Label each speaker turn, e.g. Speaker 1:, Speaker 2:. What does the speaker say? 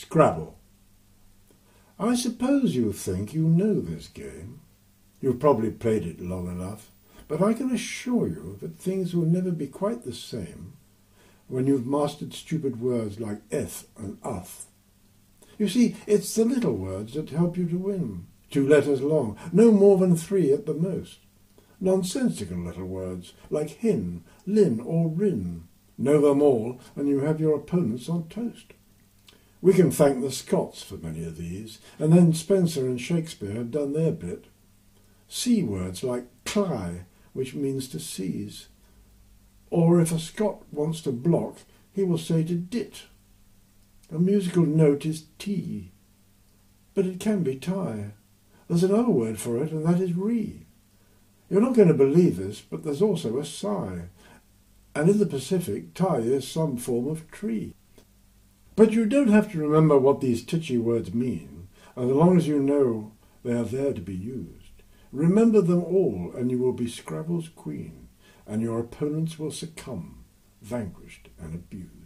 Speaker 1: Scrabble. I suppose you think you know this game. You've probably played it long enough, but I can assure you that things will never be quite the same when you've mastered stupid words like eth and uth. You see, it's the little words that help you to win. 2 letters long, no more than 3 at the most. Nonsensical little words like hin, lin or rin. Know them all and you have your opponents on toast. We can thank the Scots for many of these, and then Spenser and Shakespeare have done their bit. C words like cly, which means to seize. Or if a Scot wants to block, he will say to dit. A musical note is T, but it can be tie. There's another word for it, and that is re. You're not going to believe this, but there's also a sigh, and in the Pacific, tie is some form of tree. But you don't have to remember what these titchy words mean, as long as you know they are there to be used. Remember them all, and you will be Scrabble's queen, and your opponents will succumb, vanquished and abused.